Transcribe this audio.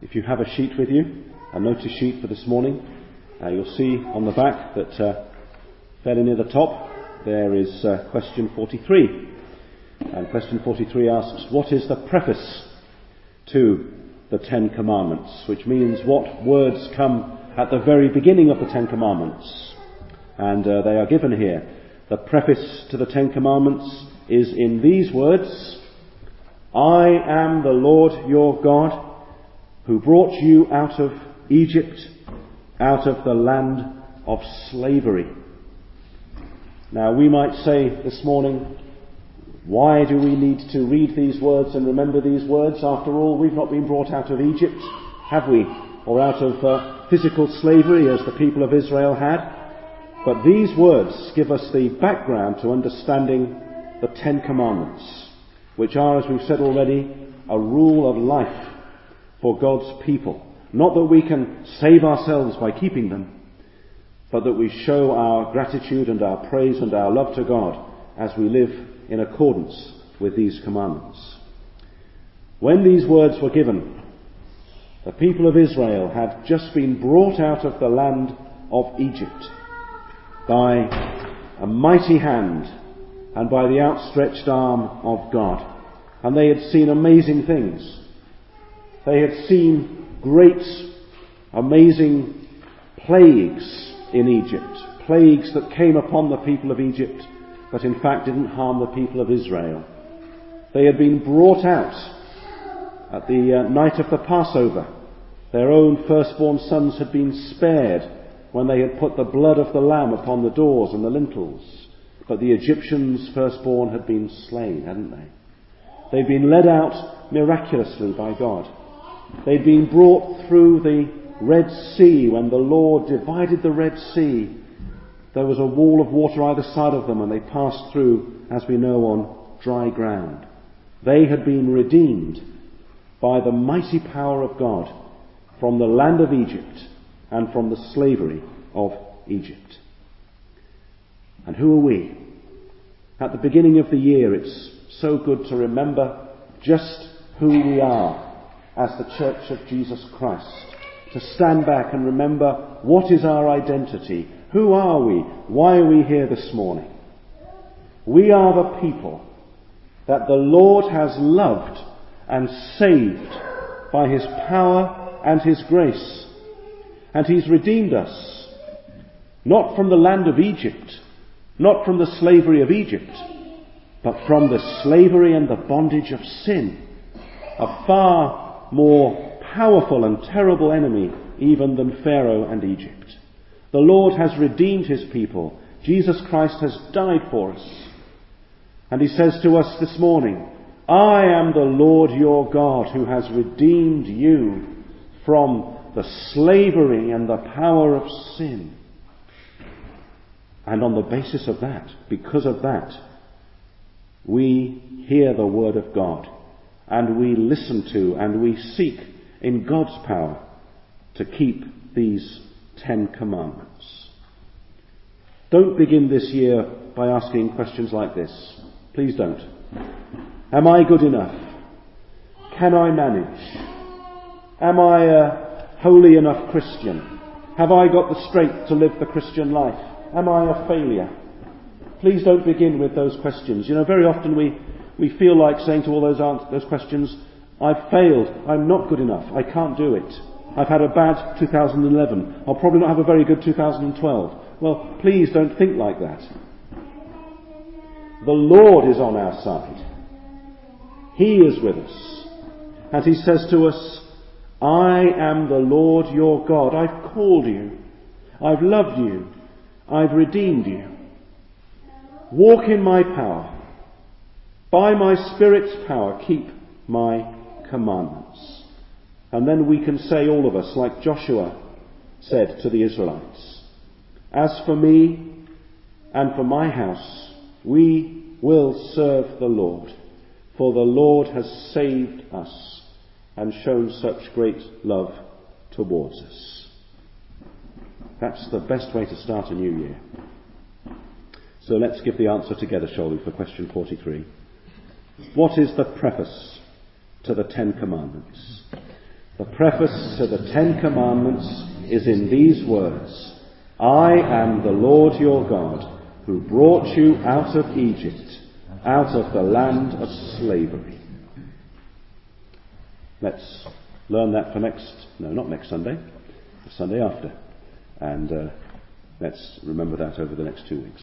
If you have a sheet with you, a notice sheet for this morning, you'll see on the back that fairly near the top there is question 43. And question 43 asks, what is the preface to the Ten Commandments? Which means what words come at the very beginning of the Ten Commandments. And they are given here. The preface to the Ten Commandments is in these words, I am the Lord your God, who brought you out of Egypt, out of the land of slavery. Now we might say this morning, why do we need to read these words and remember these words? After all, we've not been brought out of Egypt, have we? Or out of physical slavery as the people of Israel had. But these words give us the background to understanding the Ten Commandments, which are, as we've said already, a rule of life for God's people. Not that we can save ourselves by keeping them, but that we show our gratitude and our praise and our love to God as we live in accordance with these commandments. When these words were given, the people of Israel had just been brought out of the land of Egypt by a mighty hand and by the outstretched arm of God. And they had seen amazing things. They had seen great, amazing plagues in Egypt. Plagues that came upon the people of Egypt, but in fact didn't harm the people of Israel. They had been brought out at the night of the Passover. Their own firstborn sons had been spared when they had put the blood of the lamb upon the doors and the lintels. But the Egyptians' firstborn had been slain, hadn't they? They'd been led out miraculously by God. They'd been brought through the Red Sea. When the Lord divided the Red Sea, there was a wall of water either side of them, and they passed through, as we know, on dry ground. They had been redeemed by the mighty power of God from the land of Egypt and from the slavery of Egypt. And who are we? At the beginning of the year, it's so good to remember just who we are as the Church of Jesus Christ. To stand back and remember, what is our identity? Who are we? Why are we here this morning? We are the people that the Lord has loved and saved by His power and His grace. And He's redeemed us, not from the land of Egypt, not from the slavery of Egypt, but from the slavery and the bondage of sin, a far more powerful and terrible enemy even than Pharaoh and Egypt. The Lord has redeemed His people. Jesus Christ has died for us. And He says to us this morning, I am the Lord your God who has redeemed you from the slavery and the power of sin. And on the basis of that, because of that, we hear the word of God and we listen to and we seek in God's power to keep these 10 Commandments. Don't begin this year by asking questions like this. Please don't. Am I good enough? Can I manage? Am I a holy enough Christian? Have I got the strength to live the Christian life? Am I a failure? Please don't begin with those questions. You know, very often we feel like saying to all those questions, I've failed, I'm not good enough, I can't do it. I've had a bad 2011, I'll probably not have a very good 2012. Well, please don't think like that. The Lord is on our side. He is with us. And He says to us, I am the Lord your God. I've called you. I've loved you. I've redeemed you. Walk in my power. By my Spirit's power, keep my commandments. And then we can say, all of us, like Joshua said to the Israelites, as for me and for my house, we will serve the Lord, for the Lord has saved us and shown such great love towards us. That's the best way to start a new year. So let's give the answer together, shall we, for question 43. What is the preface to the 10 Commandments? The preface to the Ten Commandments is in these words: I am the Lord your God, who brought you out of Egypt, out of the land of slavery. Let's learn that for not next Sunday, the Sunday after. And let's remember that over the next 2 weeks.